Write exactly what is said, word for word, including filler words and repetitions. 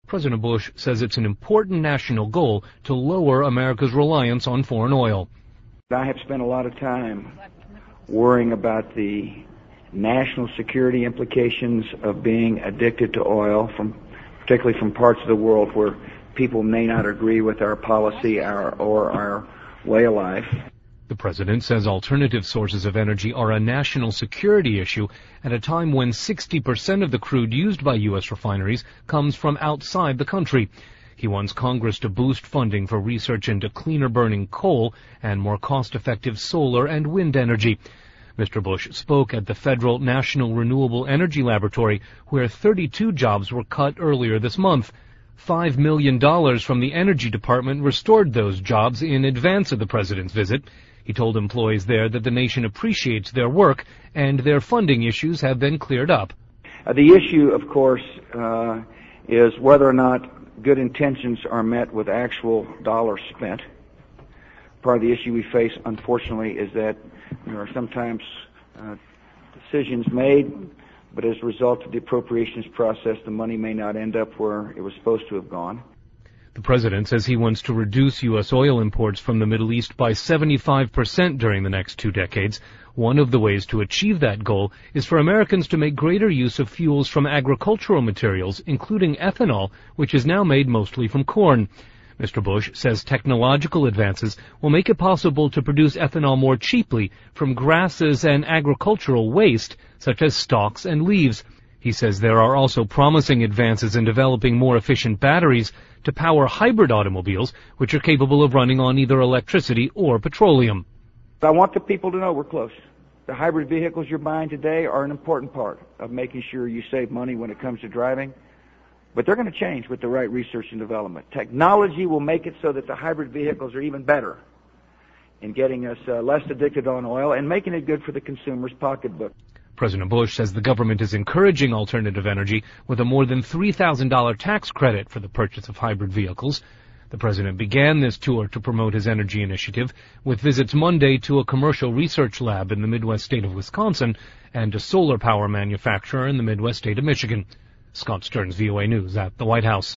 President Bush says it's an important national goal to lower America's reliance on foreign oil. I have spent a lot of time worrying about the national security implications of being addicted to oil, from particularly from parts of the world where people may not agree with our policy our, or our way of life. The president says alternative sources of energy are a national security issue at a time when sixty percent of the crude used by U S refineries comes from outside the country. He wants Congress to boost funding for research into cleaner burning coal and more cost-effective solar and wind energy. Mister Bush spoke at the Federal National Renewable Energy Laboratory, where thirty-two jobs were cut earlier this month. Five million dollars from the Energy Department restored those jobs in advance of the president's visit. He told employees there that the nation appreciates their work and their funding issues have been cleared up. Uh, the issue, of course, uh, is whether or not good intentions are met with actual dollars spent. Part of the issue we face, unfortunately, is that there are sometimes uh, decisions made, but as a result of the appropriations process, the money may not end up where it was supposed to have gone. The president says he wants to reduce U S oil imports from the Middle East by seventy-five percent during the next two decades. One of the ways to achieve that goal is for Americans to make greater use of fuels from agricultural materials, including ethanol, which is now made mostly from corn. Mister Bush says technological advances will make it possible to produce ethanol more cheaply from grasses and agricultural waste, such as stalks and leaves. He says there are also promising advances in developing more efficient batteries to power hybrid automobiles, which are capable of running on either electricity or petroleum. I want the people to know we're close. The hybrid vehicles you're buying today are an important part of making sure you save money when it comes to driving, but they're going to change with the right research and development. Technology will make it so that the hybrid vehicles are even better in getting us uh, less addicted on oil and making it good for the consumer's pocketbook. President Bush says the government is encouraging alternative energy with a more than three thousand dollars tax credit for the purchase of hybrid vehicles. The president began this tour to promote his energy initiative with visits Monday to a commercial research lab in the Midwest state of Wisconsin and a solar power manufacturer in the Midwest state of Michigan. Scott Stearns, V O A News at the White House.